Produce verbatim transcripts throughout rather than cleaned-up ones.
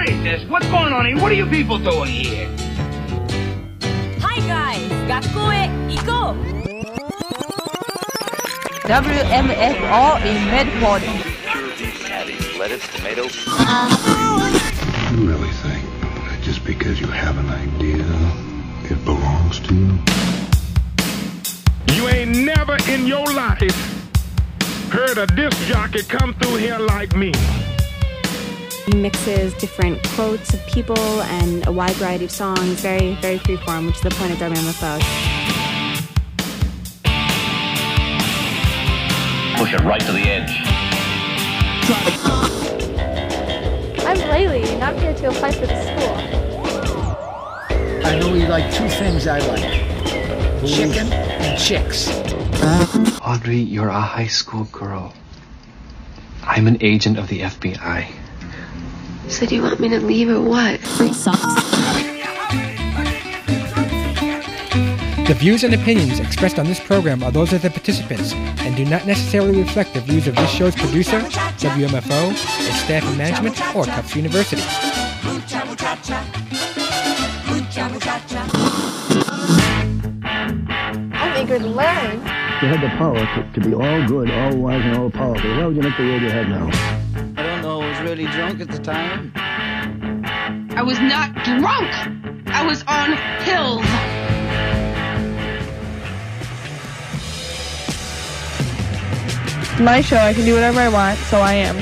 What is this? What's going on here? What are you people doing here? Hi guys! 学校へ行こう W M F O in Medford. Lettuce, tomatoes. You really think that just because you have an idea, it belongs to you? You ain't never in your life heard a disc jockey come through here like me. He mixes different quotes of people and a wide variety of songs, very, very freeform, which is the point of W M F O. Push it right to the edge. I'm Laylee, and I'm here to apply for the school. I know you like two things I like. Chicken and chicks. Audrey, you're a high school girl. I'm an agent of the F B I. So do you want me to leave or what? The views and opinions expressed on this program are those of the participants and do not necessarily reflect the views of this show's producer, W M F O, its staff and management, or Tufts University. I'm eager to learn. You had the power to, to be all good, all wise, and all powerful. Why would you make the world you have now? I don't know. I was really drunk at the time. I was not drunk. I was on pills. My show, I can do whatever I want, so I am.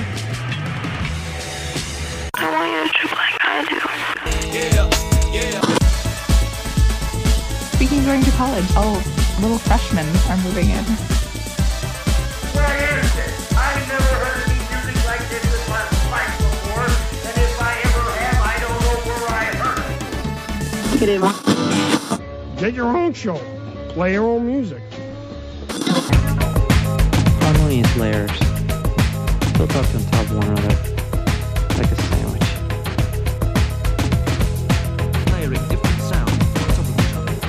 I want you to trip like I do. Yeah, yeah. Speaking of going to college, all little freshmen are moving in. Well, here's it. I've never heard any music like this in my life before, and if I ever have, I don't know where I heard it. Get your own show. Play your own music. Harmonious layers. Built up on top of one another, like a sandwich. Layering different sounds on top of each other.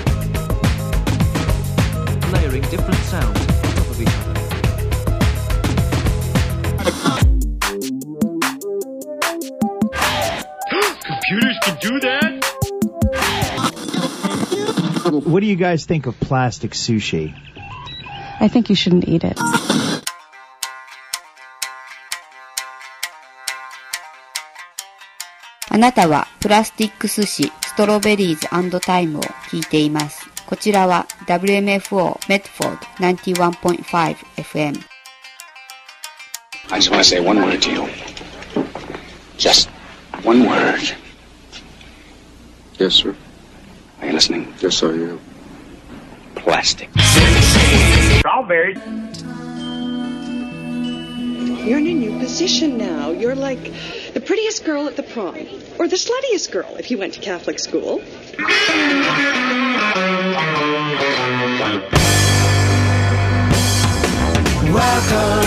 Layering different sounds on top of each other. Computers can do that? What do you guys think of plastic sushi? I think you shouldn't eat it. あなたはプラスティック寿司ストロベリーズ&タイムを聞いています。こちらは ダブリューエムエフオー Medford ナインティワンポイントファイブ エフエム。 I just want to say one word to you. Just one word. Yes, sir. Are you listening? Yes, I am. Plastic. Strawberries. You're in a new position now. You're like the prettiest girl at the prom. Or the sluttiest girl if you went to Catholic school. Welcome.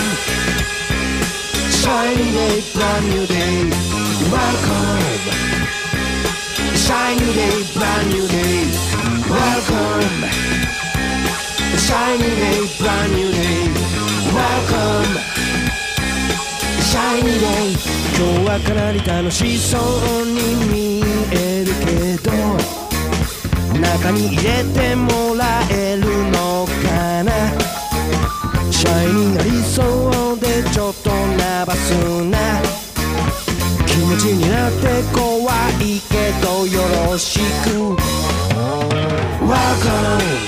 Shiny day, brand new day. Welcome. Shiny day, brand new day. Welcome. Shiny day, brand new day. Welcome. Shiny day. 今日はかなり楽しそうに見えるけど、中に入れてもらえるのかな。シャイになりそうでちょっとナーバスな気持ちになって怖いけどよろしく Welcome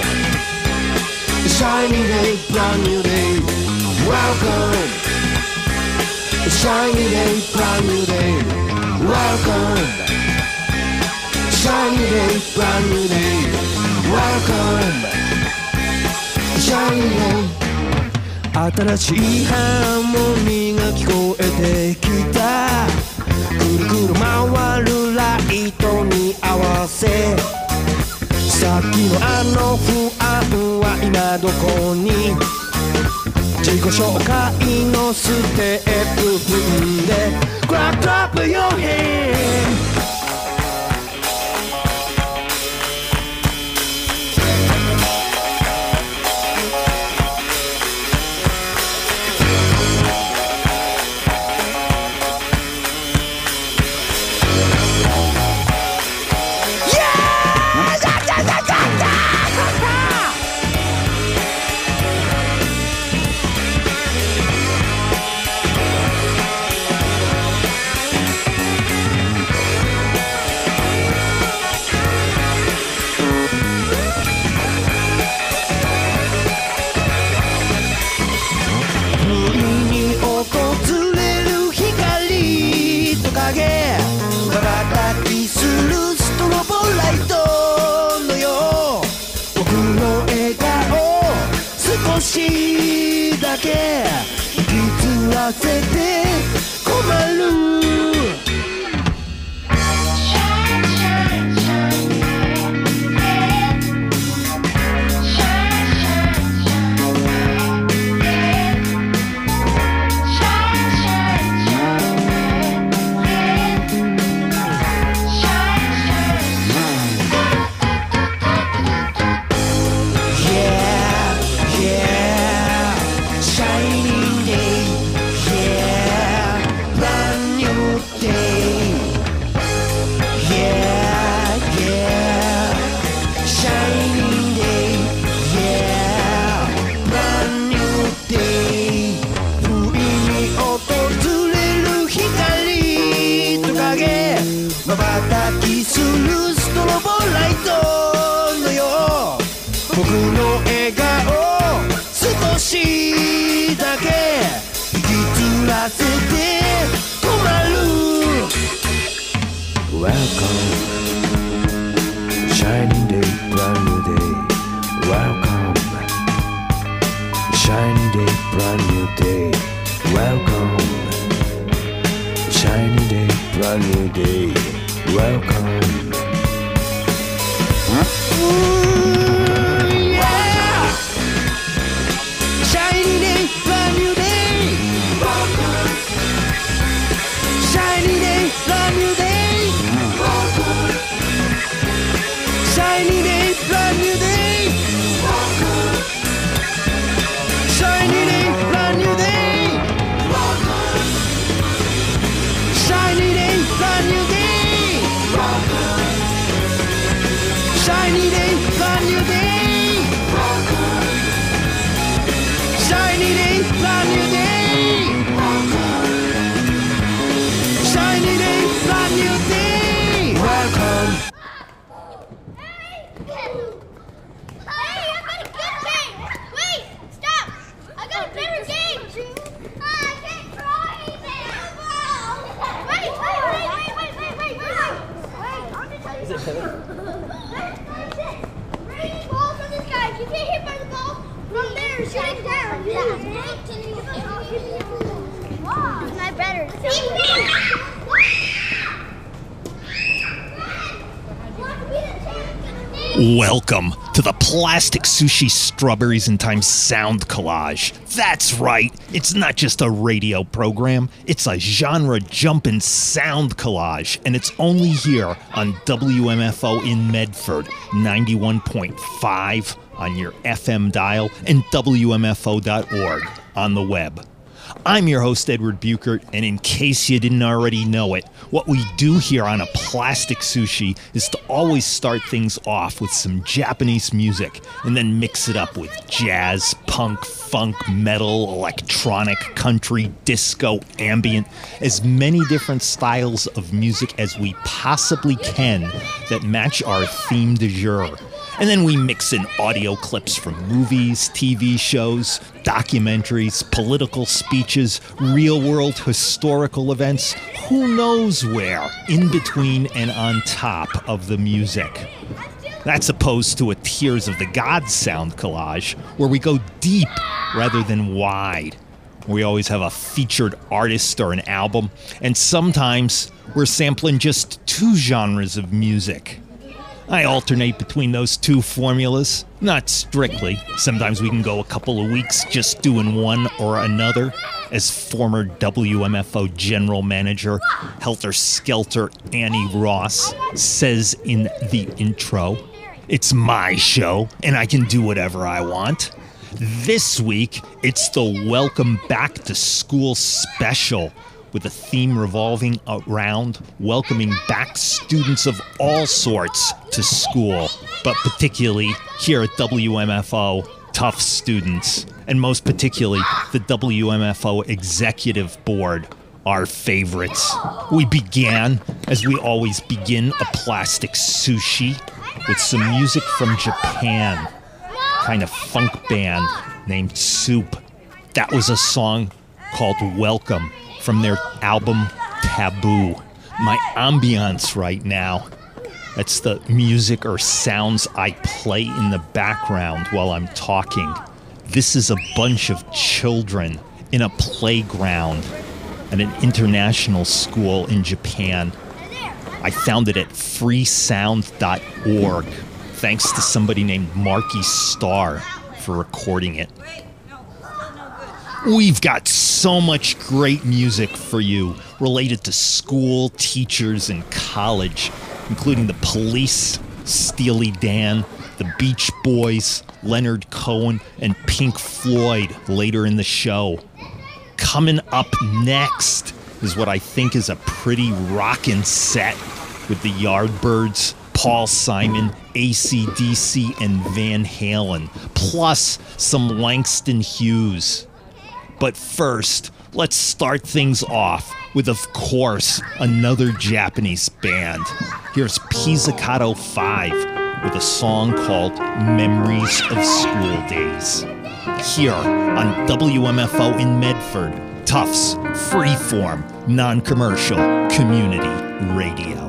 Shiny day, brand new day Welcome Shiny day, brand new day Welcome Shiny day, brand new day Welcome Shiny day新しいハーモニーが聞こえてきたくるくる回るライトに合わせさっきのあの不安は今どこに自己紹介のステップ踏んで Grab up your hand 影瞬きするストロボライトのよ僕の笑顔少しだけ引きずらせて困る瞬きするストロボライトのよ僕の笑顔少しだけ引きずらせて困る Welcome Shining day, brand new day Welcome Shining day, brand new day Welcome Shining day, brand new day Welcome. Ooh, yeah. Shiny day, brand new day. Welcome. Shiny day, brand new day. Welcome. Shiny day, brand new day. Welcome. Shiny day, brand new day. Welcome. Shiny day, brand new day. Shiny day, brand new day. Shiny day, brand new day. Shiny day, brand new day. Welcome. Hey, I got a good game. Wait, stop. I got a better game. I can't try it. Wait, wait, wait, wait, wait, wait, wait, wait. Wait, I'm gonna tell you something. Bring the ball from the sky. If you get hit by the ball from there, shoot it down. It's my brother. Welcome to the Plastic Sushi Strawberries in Time sound collage. That's right, it's not just a radio program, it's a genre-jumping sound collage, and it's only here on W M F O in Medford, ninety-one point five on your F M dial, and W M F O dot org on the web. I'm your host, Edward Buchert, and in case you didn't already know it, what we do here on A Plastic Sushi is to always start things off with some Japanese music and then mix it up with jazz, punk, funk, metal, electronic, country, disco, ambient, as many different styles of music as we possibly can that match our theme du jour. And then we mix in audio clips from movies, T V shows, documentaries, political speeches, real-world historical events, who knows where, in between and on top of the music. That's opposed to a Tears of the Gods sound collage, where we go deep rather than wide. We always have a featured artist or an album, and sometimes we're sampling just two genres of music. I alternate between those two formulas, not strictly. Sometimes we can go a couple of weeks just doing one or another. As former W M F O General Manager Helter Skelter Annie Ross says in the intro, it's my show and I can do whatever I want. This week, it's the Welcome Back to School special, with a theme revolving around welcoming back students of all sorts to school, but particularly here at W M F O, tough students, and most particularly the W M F O Executive Board, our favorites. We began, as we always begin, A Plastic Sushi with some music from Japan, kind of funk band named Soup. That was a song called Welcome, from their album Taboo. my ambiance right now. That's the music or sounds I play in the background while I'm talking. This is a bunch of children in a playground at an international school in Japan. I found it at free sound dot org, thanks to somebody named Marky Starr for recording it. We've got so much great music for you related to school, teachers, and college, including the Police, Steely Dan, the Beach Boys, Leonard Cohen, and Pink Floyd later in the show. Coming up next is what I think is a pretty rockin' set with the Yardbirds, Paul Simon, A C D C, and Van Halen, plus some Langston Hughes. But first, let's start things off with, of course, another Japanese band. Here's Pizzicato five with a song called Memories of School Days. Here on W M F O in Medford, Tufts Freeform Non-Commercial Community Radio.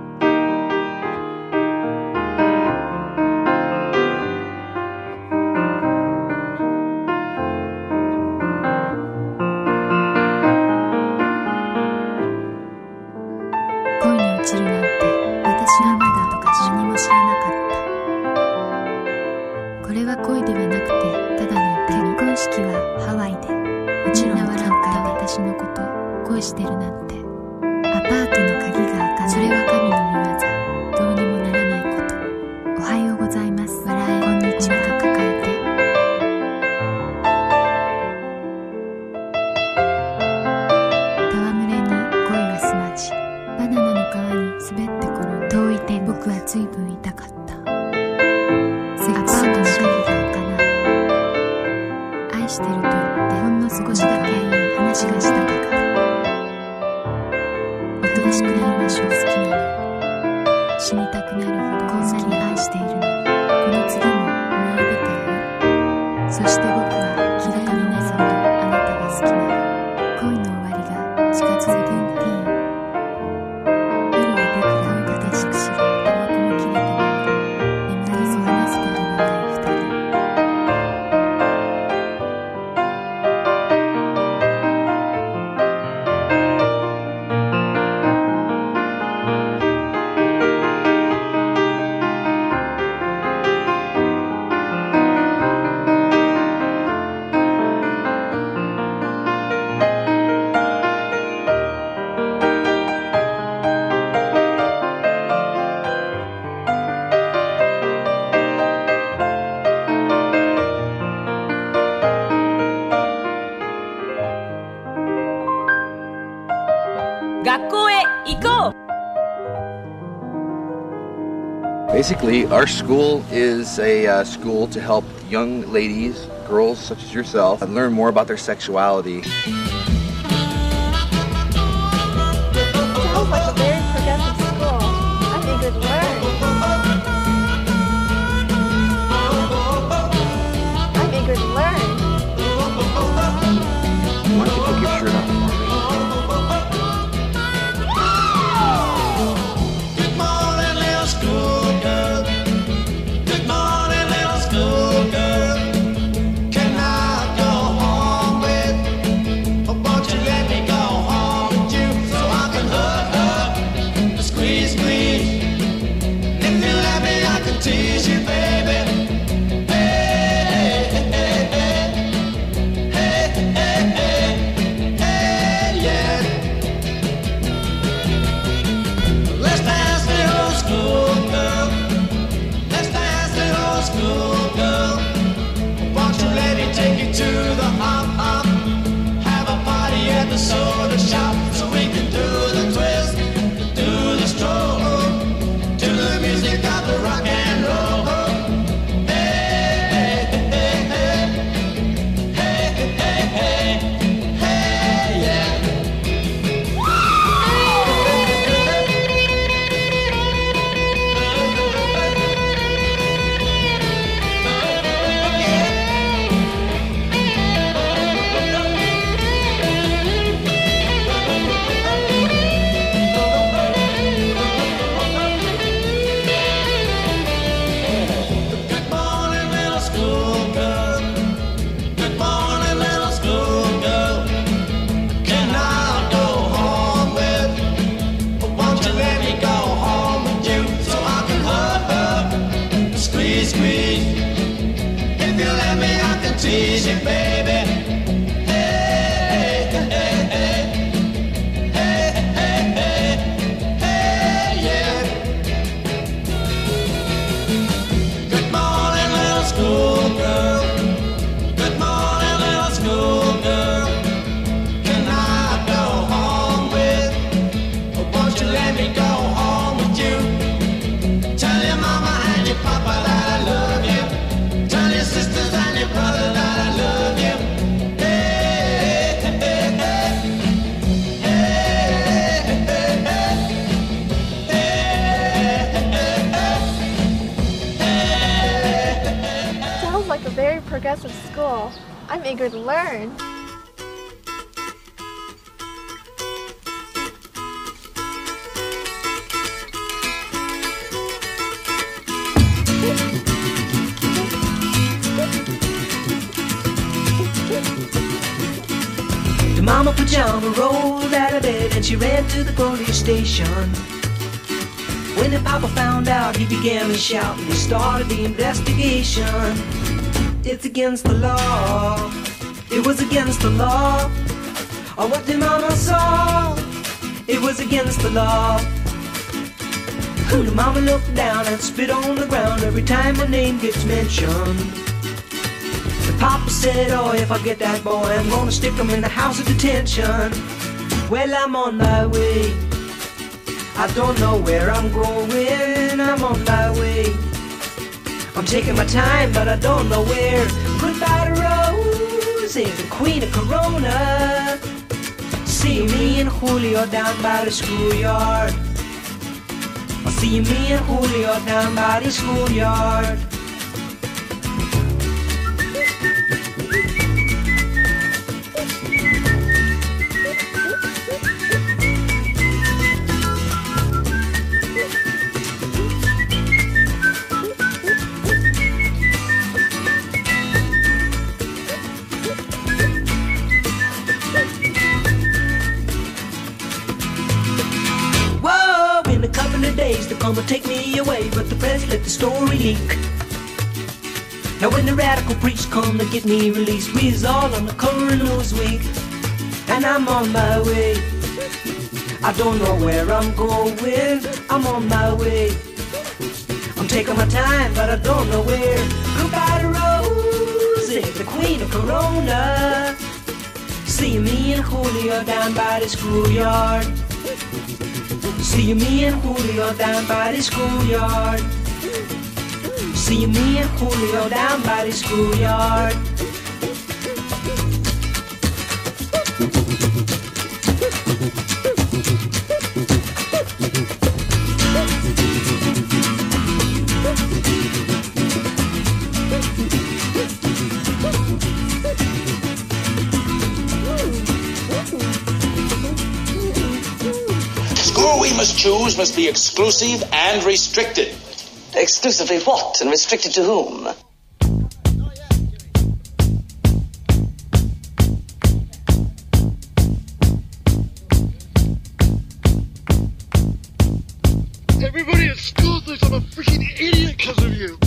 学校へ行こう Basically, our school is a uh, school to help young ladies, girls such as yourself, learn more about their sexuality. Sounds like a very progressive school. I think we'd learn. I think we'd learn. Why don't you take your shirt off for me? Good morning, little school girl. Good morning, little school girl. Can I go home with? Or won't you let me go home with you so I can hug, hug, squeeze, squeeze? If you let me, I can tease you, baby. Hey, hey, hey, hey, hey, hey, hey, hey, yeah. Let's dance, little school girl. Let's dance, little school girl. Won't you let me take you to the hop hop? Have a party at the soda shop so we can do the twist, do the stroll, to the music of the rock and roll. Hey, hey, hey, hey, hey, hey, hey, hey, yeah. stress of school. I'm eager to learn. The mama pajama rolled out of bed and she ran to the police station. When the papa found out, he began to shout and he started the investigation. It's against the law. It was against the law. Or what the mama saw. It was against the law. The mama looked down and spit on the ground every time her name gets mentioned. The papa said, oh, if I get that boy, I'm gonna stick him in the house of detention. Well, I'm on my way. I don't know where I'm going, I'm on my way. I'm taking my time, but I don't know where. Goodbye to Rose, the queen of Corona. See me and Julio down by the schoolyard. I'll see me and Julio down by the schoolyard. They're gonna take me away, but the press let the story leak. Now when the radical priests come to get me released, we's all on the cover of Newsweek. And I'm on my way. I don't know where I'm going, I'm on my way. I'm taking my time, but I don't know where. Goodbye to Rosie, the queen of Corona. See me and Julio down by the schoolyard. See me and Julio down by the schoolyard. See me and Julio down by the schoolyard. We must choose must be exclusive and restricted. Exclusively what and restricted to whom? Everybody at school thinks I'm a freaking idiot because of you.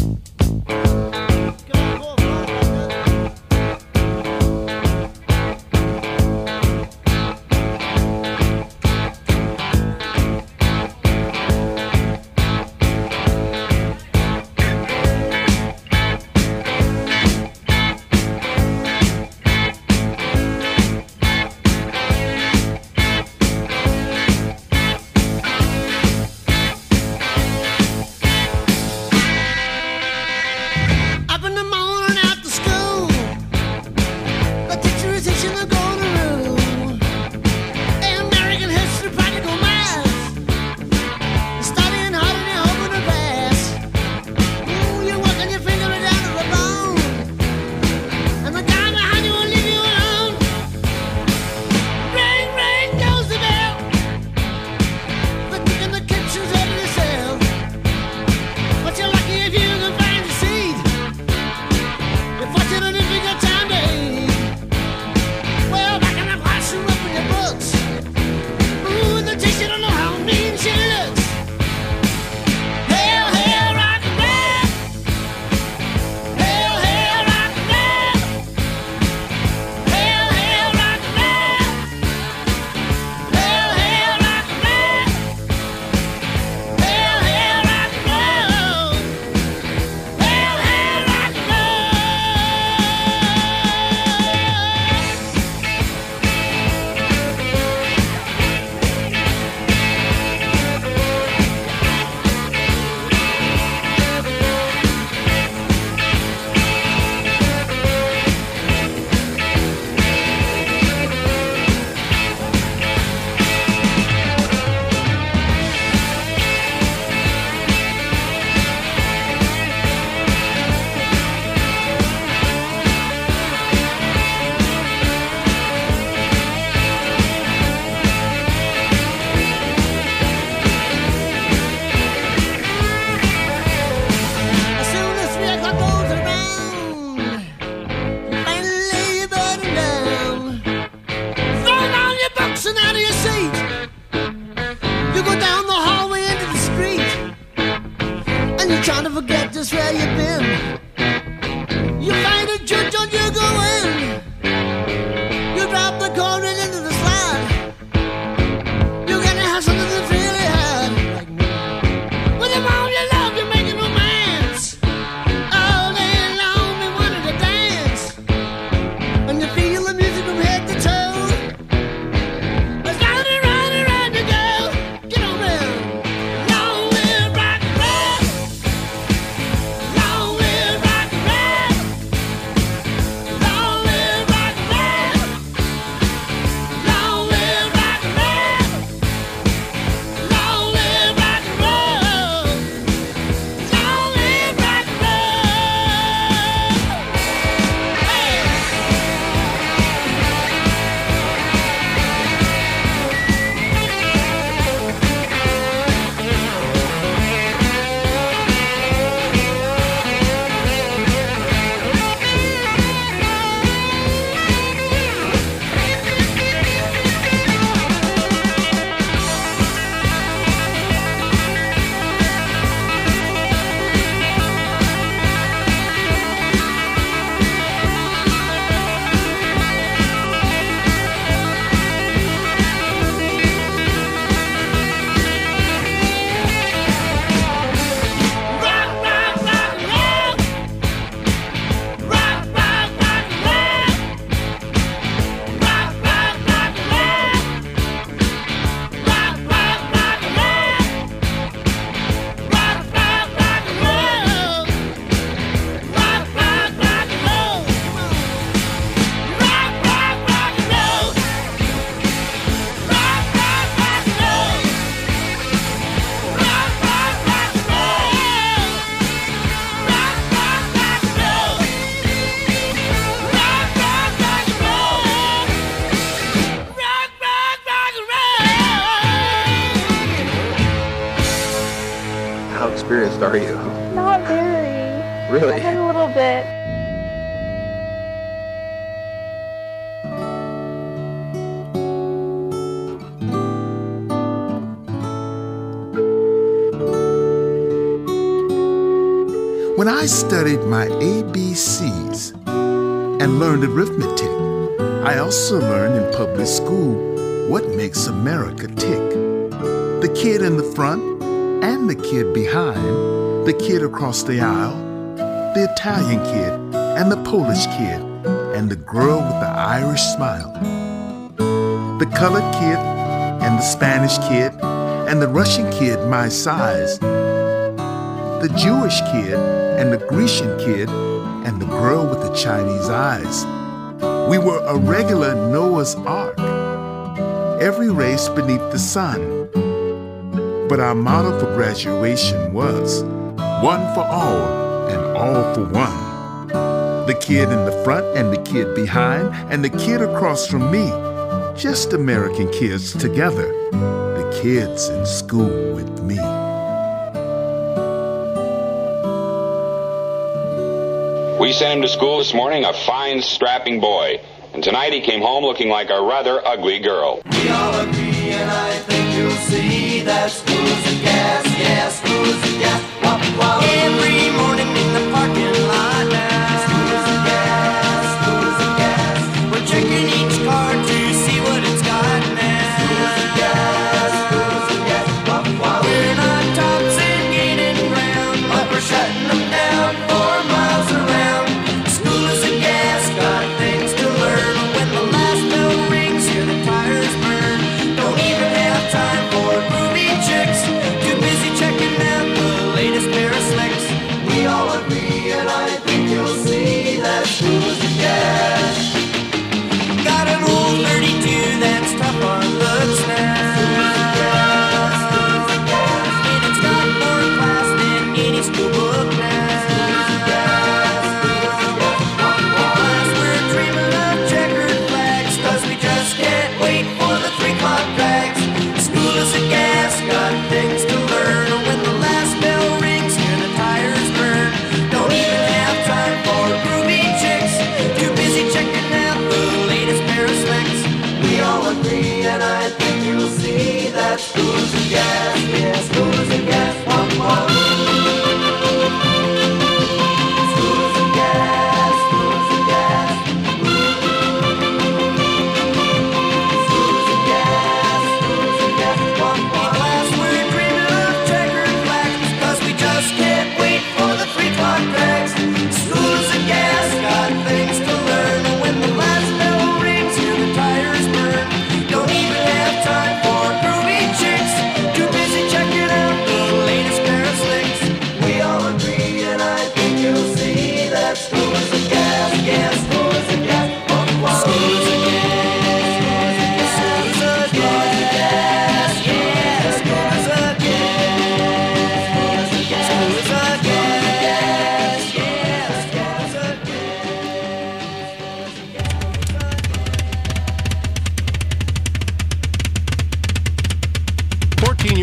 You go down the hallway into the street, and you're trying to forget just where you've been. You find a church and you go in. You drop the coin into the slide. You gotta have something that's really hard. With them all you love, you're making romance. All day long, they wanted to dance. And you feel the music from head to toe. It's round and round and round you go. Get on there. Long live rock and roll. Long live rock and roll. Long live rock and roll. Long live rock and roll. Long live rock and roll. Long live rock and How experienced are you? Not very. Really? Just a little bit. When I studied my A B Cs and learned arithmetic, I also learned in public school what makes America tick. The kid in the front and the kid behind, the kid across the aisle, the Italian kid and the Polish kid, and the girl with the Irish smile. The colored kid and the Spanish kid and the Russian kid my size. The Jewish kid and the Grecian kid and the girl with the Chinese eyes. We were a regular Noah's Ark, every race beneath the sun. But our motto for graduation was one for all and all for one. The kid in the front and the kid behind and the kid across from me, just American kids together, the kids in school with me. We sent him to school this morning, a fine, strapping boy. And tonight he came home looking like a rather ugly girl. We all agree, and I think you'll see that school's a gas, yeah, school's a gas. Wop, wop. Every morning in the parking lot now. School's a gas, school's a gas. We're checking each card to see what it's got now. School's a gas, school's a gas. Wop, wop. We're not tops and gaining ground, but we're shutting them down four miles around. School is a gas, got things to learn. When the last bell rings, hear the tires burn. Don't even have time for groovy chicks. Too busy checking out the latest pair of slicks. We all agree, and I think you'll see that school's a gas. Got an old thirty-two that's tough on looks now. And it's got more class than any school book now. Plus we're dreaming of checkered flags, 'cause we just can't wait for the three o'clock drags. School is a gas, got things to learn. When the last bell rings, hear the tires burn. Don't even have time for groovy chicks. Too busy checking out the latest pair of slicks. We all agree, and I think you'll see that school's a gas.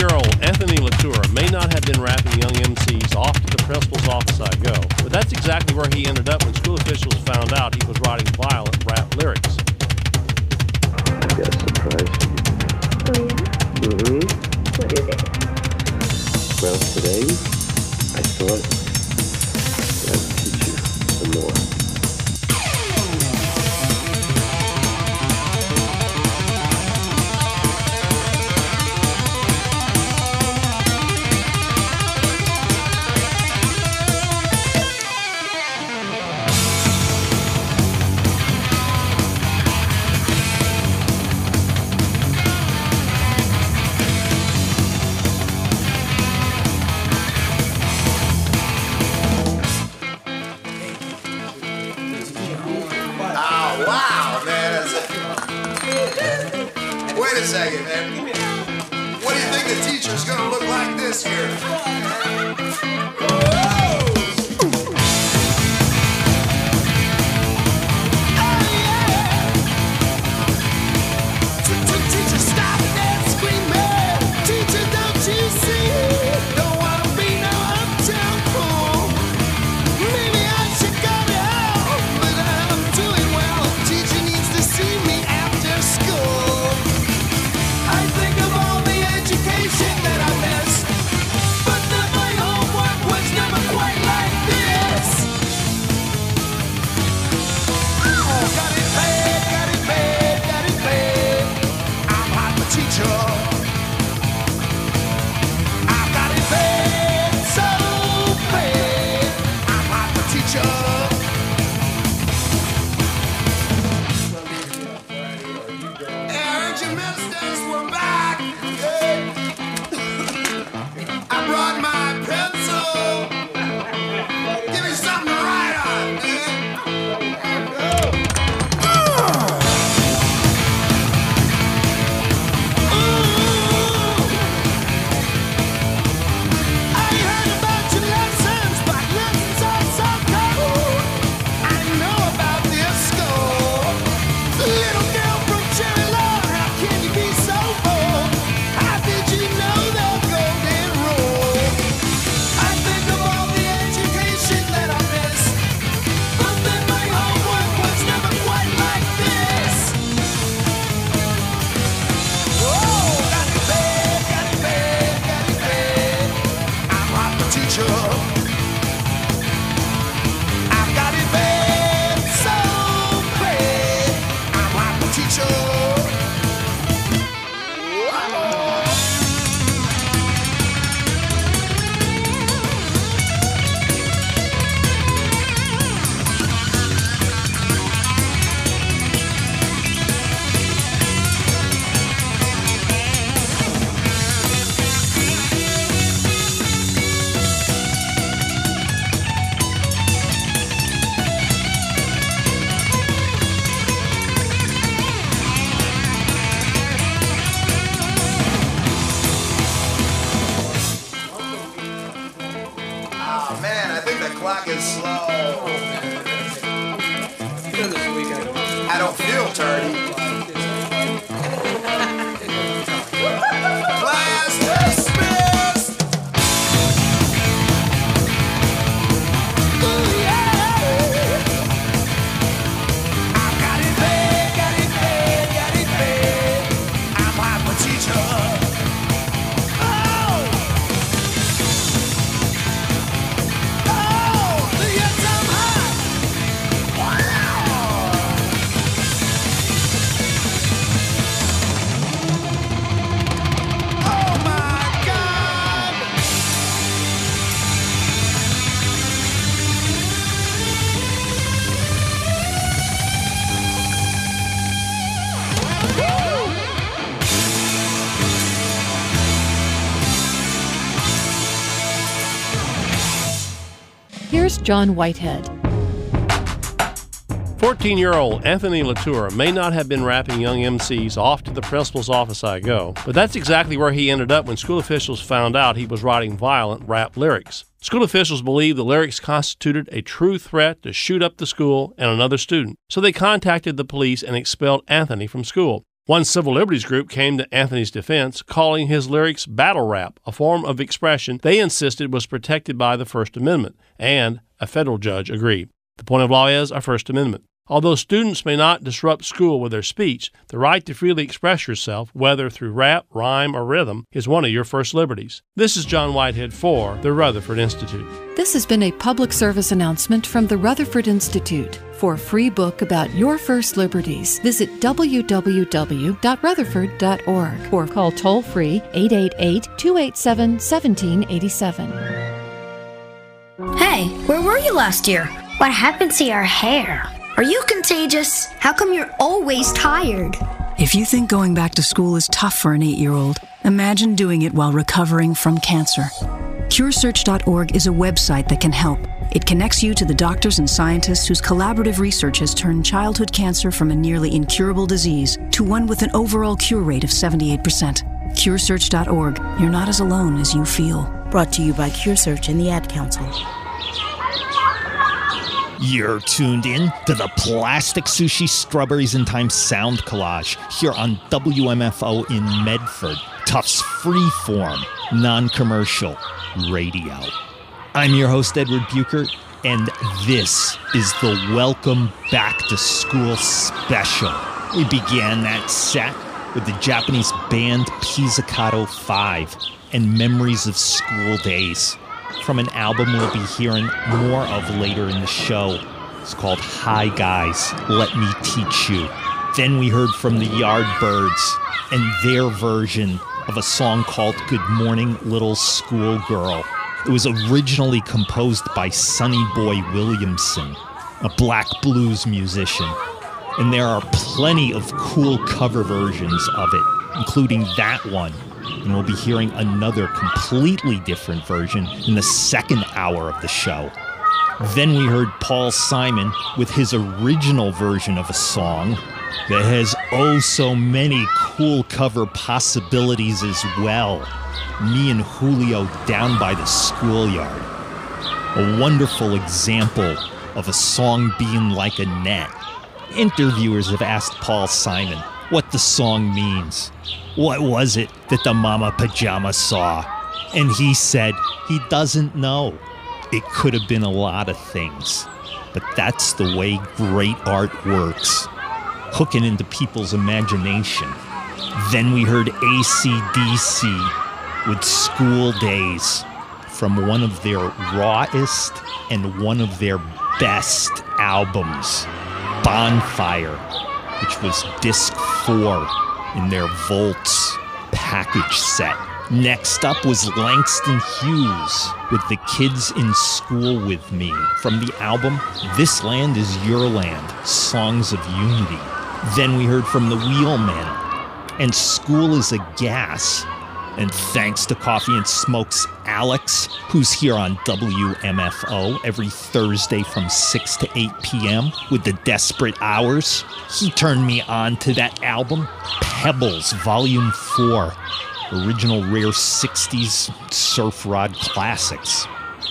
fourteen-year-old Anthony Latour may not have been rapping young M Cs off to the principal's office I go, but that's exactly where he ended up when school officials found out he was writing violent rap lyrics. I've got a surprise for you. Oh, yeah? Mm-hmm. What is it? Well, today, I thought that I'd teach you some more. Wait a second, man. What do you think the teacher's gonna look like this year? Teacher, stop that screaming. Teacher, don't you see? Don't wanna be no uptown fool. Maybe I should go to hell, but I'm doing well. Teacher needs to see me after school. I think of all the education that I missed, but then my homework was never quite like this. Oh, got it bad, got it bad, got it bad. I'm not the teacher. I got it bad, so bad. I'm not the teacher. Hey, I heard you ministers were back. I brought my pencil. Give me something to write on, man. I heard about your lessons, but lessons are so cold. I know about this school. Little girl from Cherry Lawn, how can you be so bold? How did you know the golden rule? I think of all the education that I missed, but then my homework was never quite like this. Oh, got it bad, got it bad, got it bad. I'm not the teacher. I've got it bad, so bad. I'm not the teacher. Oh man, I think the clock is slow. I don't feel dirty. Class dismissed. Ooh, yeah. I got it bad, got it bad, got it bad. I'm not the teacher. Oh, oh, yes, I'm hot. Wow. Oh my God. Here's John Whitehead. fourteen-year-old Anthony Latour may not have been rapping young M Cs off to the principal's office I go, but that's exactly where he ended up when school officials found out he was writing violent rap lyrics. School officials believed the lyrics constituted a true threat to shoot up the school and another student, so they contacted the police and expelled Anthony from school. One civil liberties group came to Anthony's defense, calling his lyrics battle rap, a form of expression they insisted was protected by the First Amendment, and a federal judge agreed. The point of law is our First Amendment. Although students may not disrupt school with their speech, the right to freely express yourself, whether through rap, rhyme, or rhythm, is one of your first liberties. This is John Whitehead for the Rutherford Institute. This has been a public service announcement from the Rutherford Institute. For a free book about your first liberties, visit w w w dot rutherford dot org or call toll-free eight eight eight, two eight seven, one seven eight seven. Hey, where were you last year? What happened to your hair? Are you contagious? How come you're always tired? If you think going back to school is tough for an eight-year-old, imagine doing it while recovering from cancer. Cure Search dot org is a website that can help. It connects you to the doctors and scientists whose collaborative research has turned childhood cancer from a nearly incurable disease to one with an overall cure rate of seventy-eight percent. Cure Search dot org. You're not as alone as you feel. Brought to you by CureSearch and the Ad Council. You're tuned in to the Plastic Sushi Strawberries in Time sound collage here on W M F O in Medford, Tufts freeform, non-commercial radio. I'm your host, Edward Buchert, and this is the Welcome Back to School special. We began that set with the Japanese band Pizzicato five and Memories of School Days, from an album we'll be hearing more of later in the show. It's called Hi Guys, Let Me Teach You. Then we heard from the Yardbirds and their version of a song called Good Morning Little Schoolgirl. It was originally composed by Sonny Boy Williamson, a black blues musician. And there are plenty of cool cover versions of it, including that one. And we'll be hearing another completely different version in the second hour of the show. Then we heard Paul Simon with his original version of a song that has oh so many cool cover possibilities as well. Me and Julio Down by the Schoolyard. A wonderful example of a song being like a net. Interviewers have asked Paul Simon what the song means. What was it that the Mama Pajama saw? And he said he doesn't know. It could have been a lot of things. But that's the way great art works. Hooking into people's imagination. Then we heard A C D C with School Days, from one of their rawest and one of their best albums, Bonfire, which was disc four in their Volts package set. Next up was Langston Hughes with The Kids in School With Me, from the album This Land Is Your Land, Songs of Unity. Then we heard from the Wheelmen and School Is a Gas. And thanks to Coffee and Smoke's Alex, who's here on W M F O every Thursday from six to eight p.m. with the Desperate Hours, he turned me on to that album, Pebbles, Volume four, original rare sixties surf rod classics.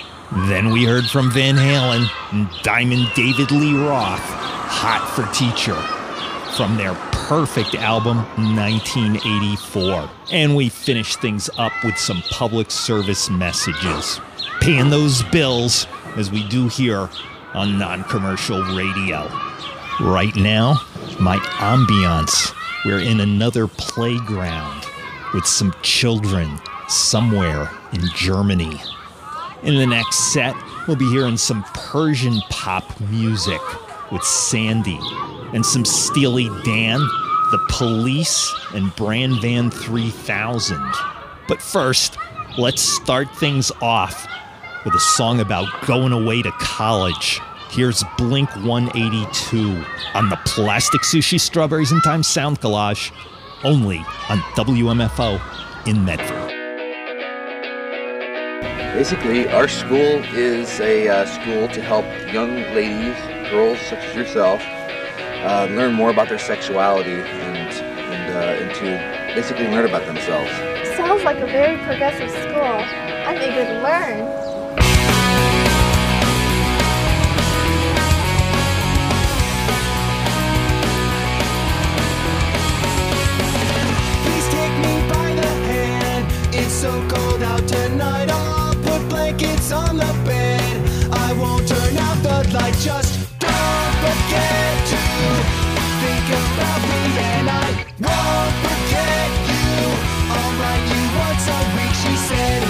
Then we heard from Van Halen and Diamond David Lee Roth, Hot for Teacher, from their perfect album, nineteen eighty-four. And we finished things up with some public service messages, paying those bills as we do here on non-commercial radio. Right now, my ambiance, we're in another playground with some children somewhere in Germany. In the next set, we'll be hearing some Persian pop music with Sandy and some Steely Dan, The Police, and Brand Van three thousand. But first, let's start things off with a song about going away to college. Here's Blink one eighty-two on the Plastic Sushi Strawberries in Time sound collage, only on W M F O in Medford. Basically, our school is a uh, school to help young ladies, girls such as yourself, uh, learn more about their sexuality and, and, uh, and to basically learn about themselves. Sounds like a very progressive school. I'm eager to learn. so cold out tonight. I'll put blankets on the bed. I won't turn out the light. Just don't forget to think about me, and I won't forget you. I'll write you once a week, she said.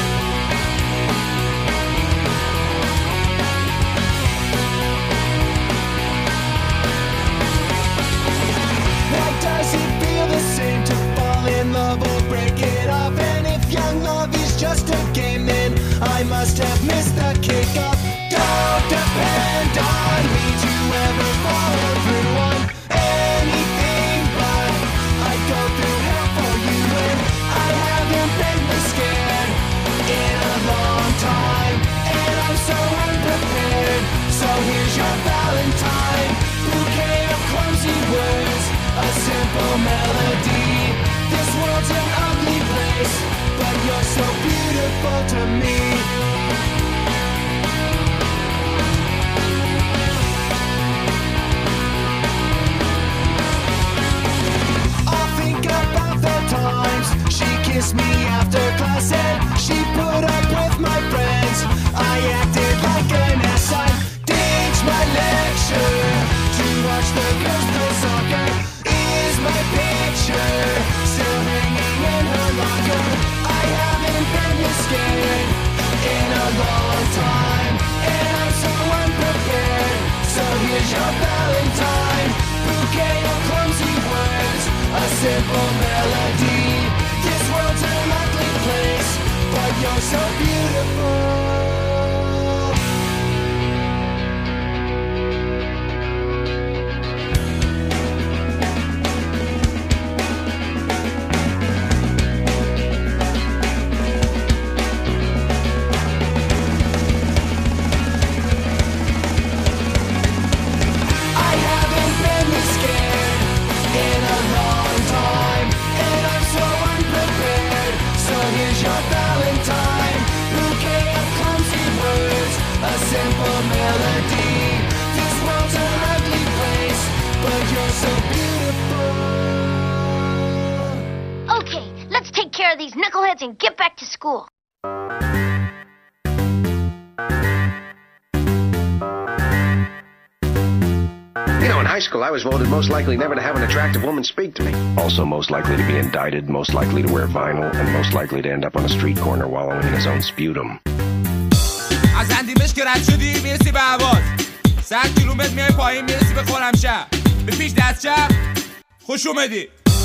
Why does it feel the same to fall in love or break it off? And if young love is just a game, then I must have missed the kickoff. Don't depend on me to ever follow through on anything, but I go through hell for you, and I haven't been this scared in a long time, and I'm so unprepared. So here's your Valentine, bouquet of clumsy words, a simple melody. This world's an ugly place, but you're so beautiful to me. I'll think about the times she kissed me after class and she put up with my friends. I acted like an ass. I ditched my lecture to watch the girls play soccer. Is my picture still hanging in her locker? I haven't been this scared in a long time, and I'm so unprepared. So here's your Valentine, bouquet of clumsy words, a simple melody. This world's an ugly place, but you're so beautiful. Simple melody. This world's an ugly place, but you're so beautiful. Okay, let's take care of these knuckleheads and get back to school. You know, in high school, I was voted most likely never to have an attractive woman speak to me. Also most likely to be indicted, most likely to wear vinyl, and most likely to end up on a street corner wallowing in his own sputum. از اندیمش که رد شدی میرسی به عواز صد کیلومتر میای پایین میرسی به خرمشهر به پیش دست چپ خوش اومدی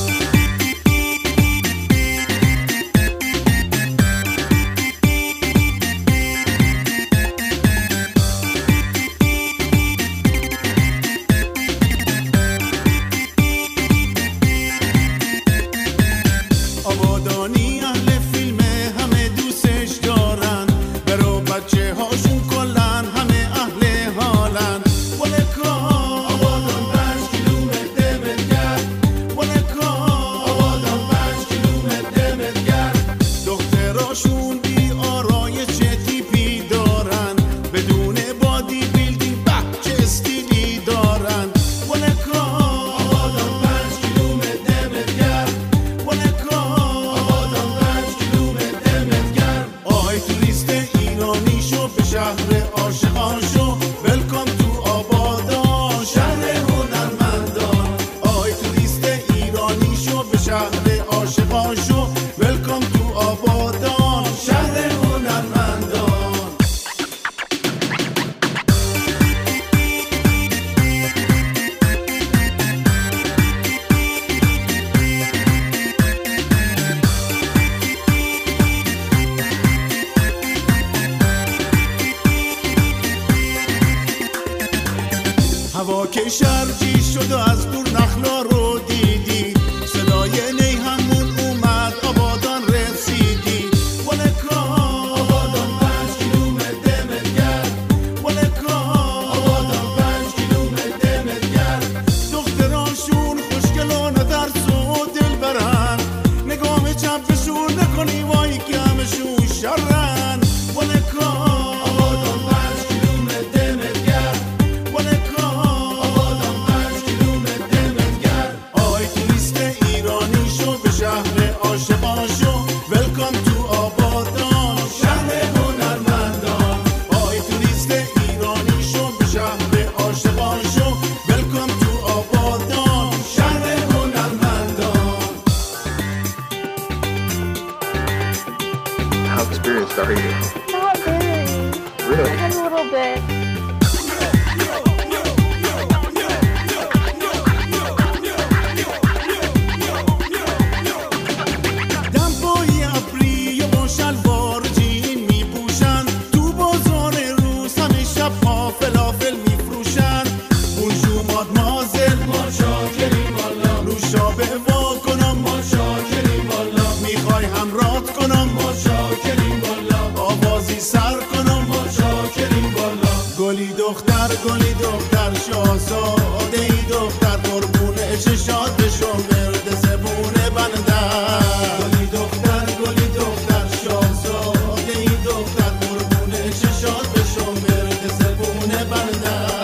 آبادانی اهل فیلم همه دوستش دارن برو بچه هاشون کلن همه اهل حالن ولکا آبادان پنج کیلومتر دمت گرد ولکا آبادان پنج کیلومتر دمت گرد دختراشون بی آرایش تیپی دارن بدون بادی بیلدینگ بچه استیلی دارن ولکا آبادان پنج کیلومتر دمت گرد ولکا آبادان پنج کیلومتر دمت گرد آی توریست ایرانی شو به شهر عاشقان شو ویلکام تو آبادان شهر هنرمندان آی توریست ایرانی شو به شهر عاشقان شو ویلکام تو آبادان شهر هنرمندان هوا که شرجی شد و از دور نخلا رو دیدی صدای نی همون اومد آبادان رسیدی ولکا آبادان پنج کیلومتر دمت گرد ولکا آبادان پنج کیلومتر دمت گرد دختراشون خوشگل و نترس و دل برن نگاه چپشون نکنی وای که همشون شرن ولکا آبادان پنج کیلومتر دمت گرد ولکا آبادان پنج کیلومتر How experienced are you? Not very. Really? Just a little bit. گلی دختر شاهزاده ای دختر قربون چشات بشو مرد زبونه بندر گلی دختر گلی دختر شاهزاده ای دختر قربون چشات بشو مرد زبونه بندر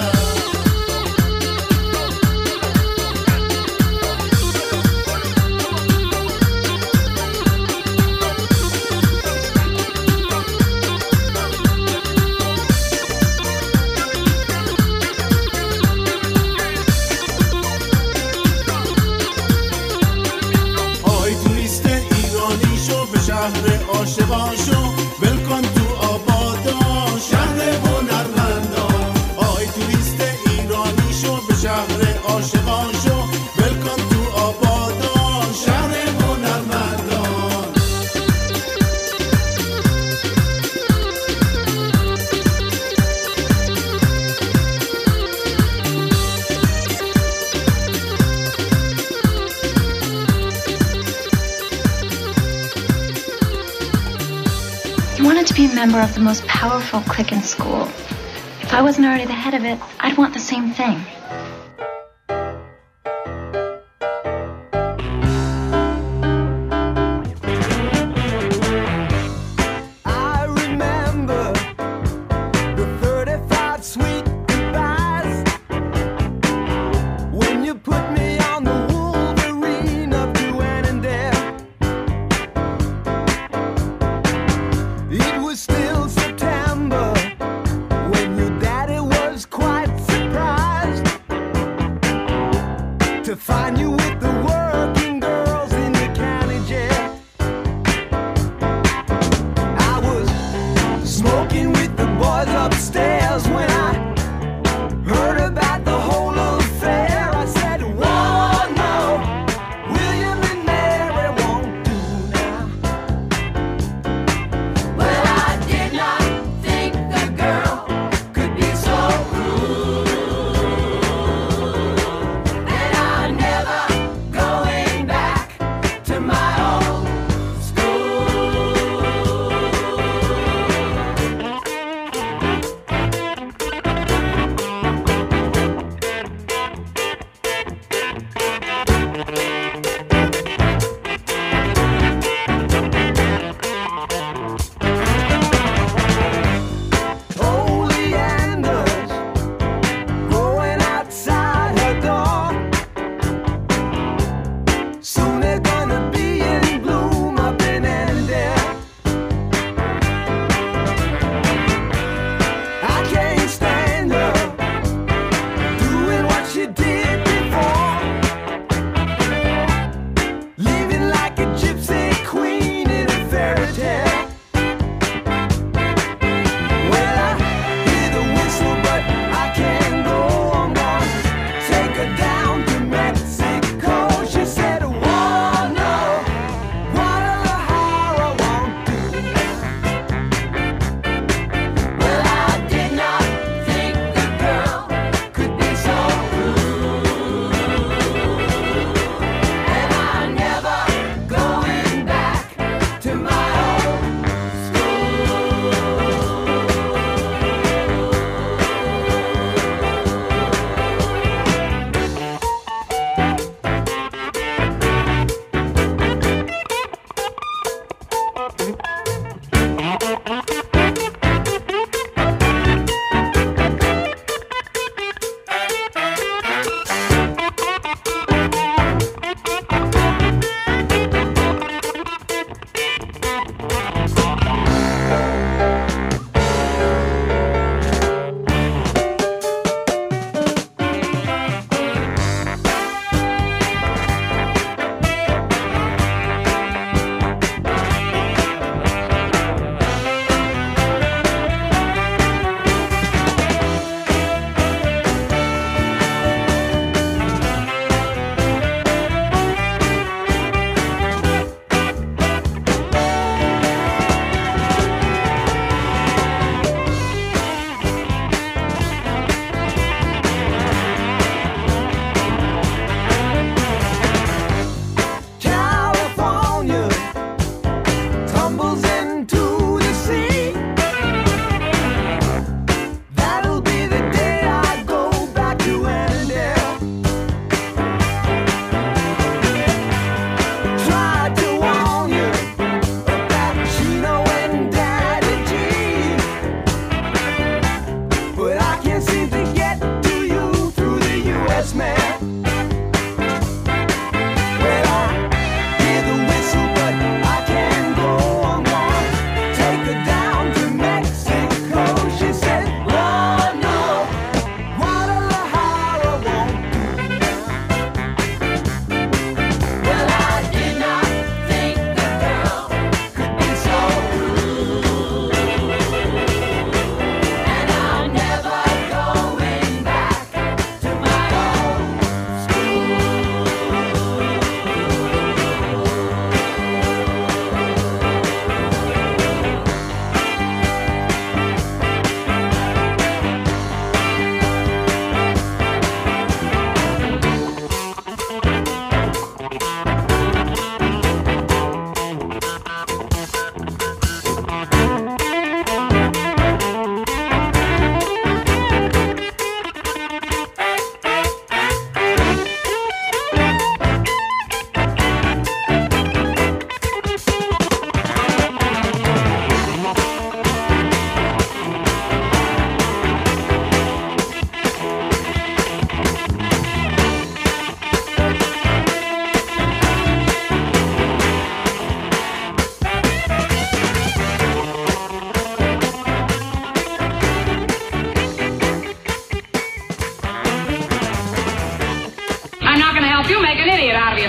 عاشقان شو ولکن تو آبادان شهر هنرمندان آی توریست ایرانی شو به شهر عاشقان شو ولکن تو آبادان شهر هنرمندان I wanted to be a member of the most powerful clique in school. If I wasn't already the head of it, I'd want the same thing. I remember the thirty-five sweet goodbyes when you put me on the Wolverine up to Annandale. It was still September when your daddy was quite surprised to find you with the working girls in the county jail. I was smoking with the boys upstairs when I heard about the whole affair. I said, whoa, no, William and Mary won't do now. Well, I did not think the girl could be so rude. And I'm never going back to my old school.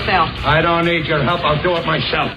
yourself. I don't need your help. I'll do it myself.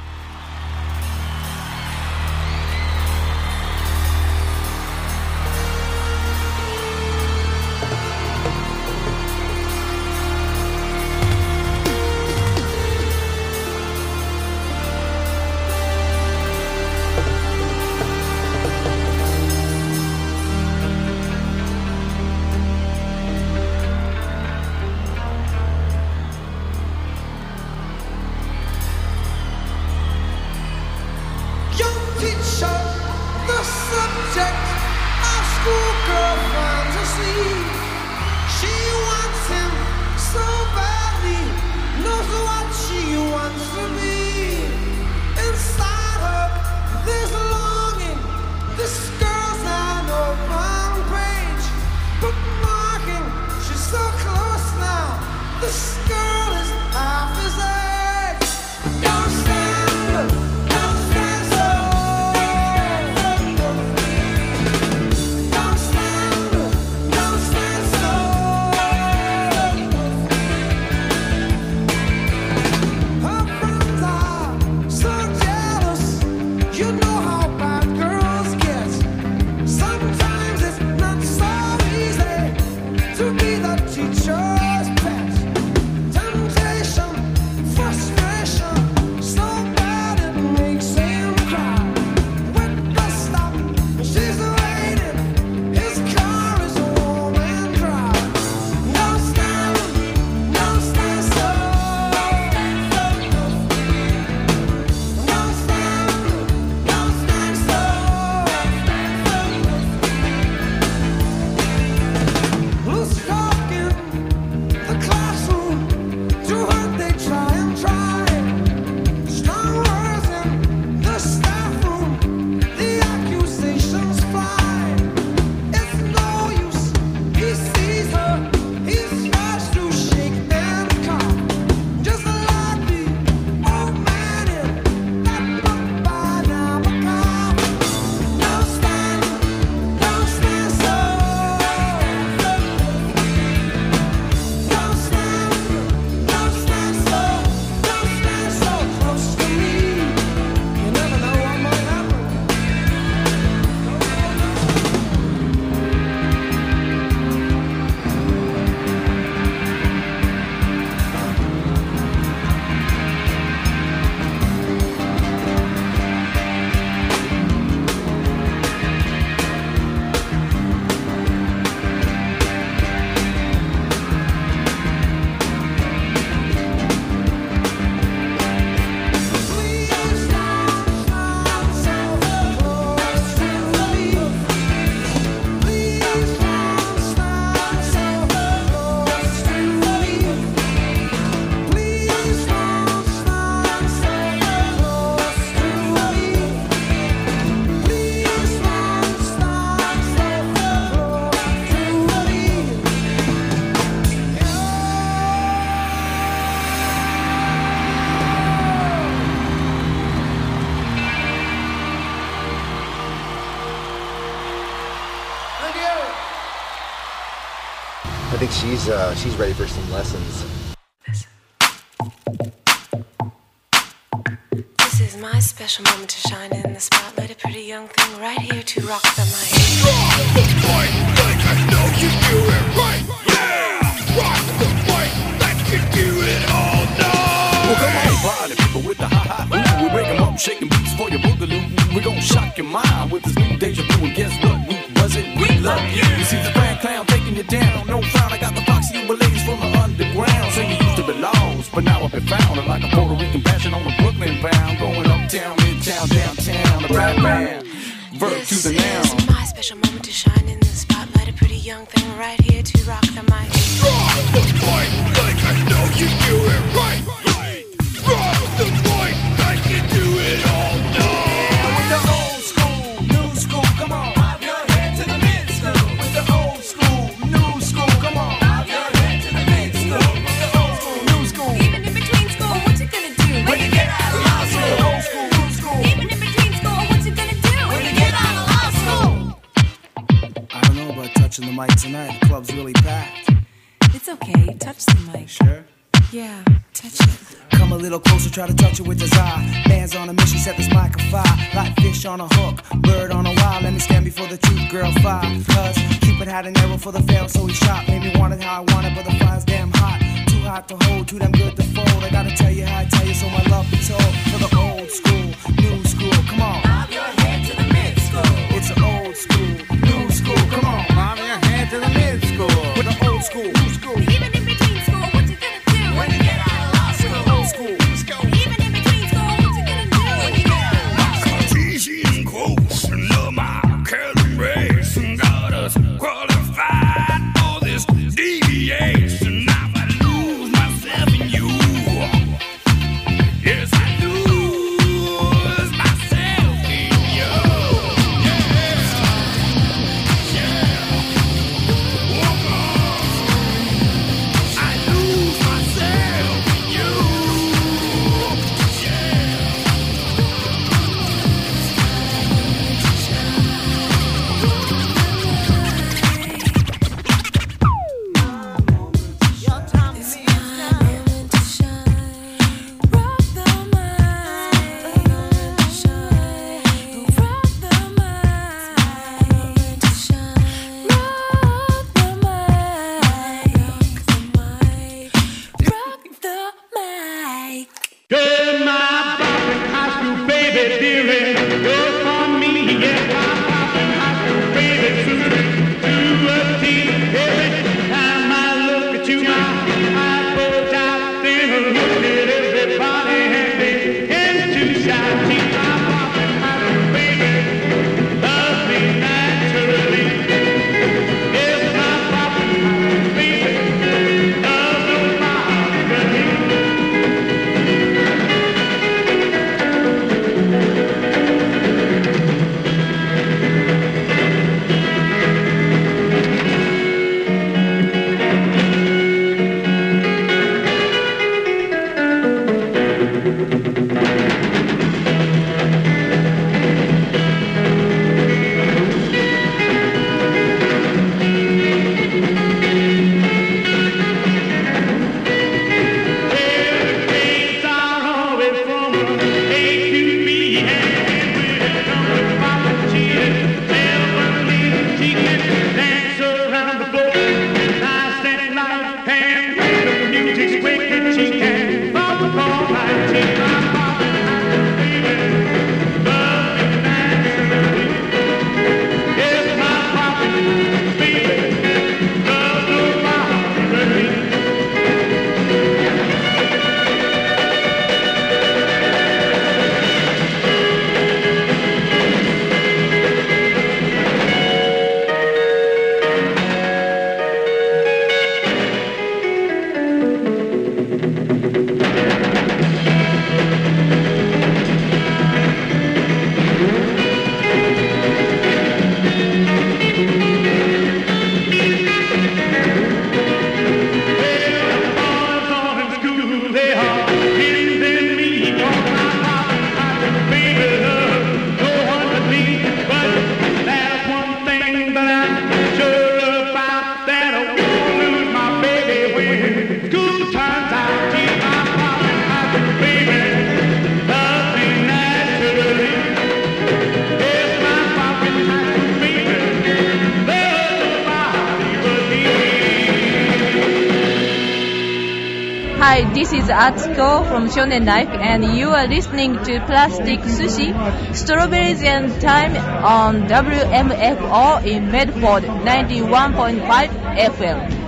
I think she's uh, she's ready for some lessons. This is my special moment to shine in the spotlight. A pretty young thing right here to rock the mic. Rock the mic like I know you do it right. Yeah, rock the mic like you do it all night. Well, come on, party people with the high high. We break 'em up, shaking beats for your boogaloo. We're gonna shock your mind with this new deja vu. And guess what? We was it? We love you. You see the grand clown taking you down. No frown, I got the foxy Uber-ladies from the underground. So you used to be lost, but now I've been found. And like a Puerto Rican passion on a Brooklyn bound. Going uptown, midtown, downtown. The rap man, verb to the noun. This is my special moment to shine in the spotlight. A pretty young thing right here to rock the mic. Rock the mic like I know you do it right. Rock the mic like you do it all night. With the old school, new school, come on. Bob your head to the mid school. With the old school, new school, come on. Bob your head to the mid school. With the old school, new school. Even in between school, what you gonna do when you get out of law school? Old school, new school. Even in between school, what you gonna do when you get out of law school? I don't know about touching the mic tonight. The club's really packed. It's okay, touch the mic. Sure? Yeah, touch it. Come a little closer, try to touch it with his eye. Man's on a mission, set this mic afire. Like fish on a hook, bird on a wire. Let me stand before the truth, girl, fire. Cause Cupid had an arrow for the fail, so he shot. Made me want it how I want it, but the fire's damn hot. Too hot to hold, too damn good to fold. I gotta tell you how I tell you, so my love be told. For the old school, new school, come on. Bob your head to the mid-school. It's an old school, new school, come on. Bob your head to the mid-school. With the old school, new school. Even in between school, what you gonna do? When you get out of law school. Old school, let's go. Even in between school, what you gonna do? When you get out of law school. Easy quotes and love my curling race and got us qualified for this deviation. Now I lose myself in you. Yes, I lose myself in you. Yeah, yeah. Walk on. I lose myself in you. Good my poppin' high school baby dearie, you're for me, yeah, my poppin' high school baby Susie, to a T. Every time I look at you, my eyes bulge out, then I look at everybody and they tend to shout. See, my poppin' high school baby, love me naturally. Yes, my poppin' high school baby, love nobody but me. Hi, this is Atsuko from Shonen Life, and you are listening to Plastic Sushi, Strawberries and Time on W M F O in Medford, ninety-one point five F M.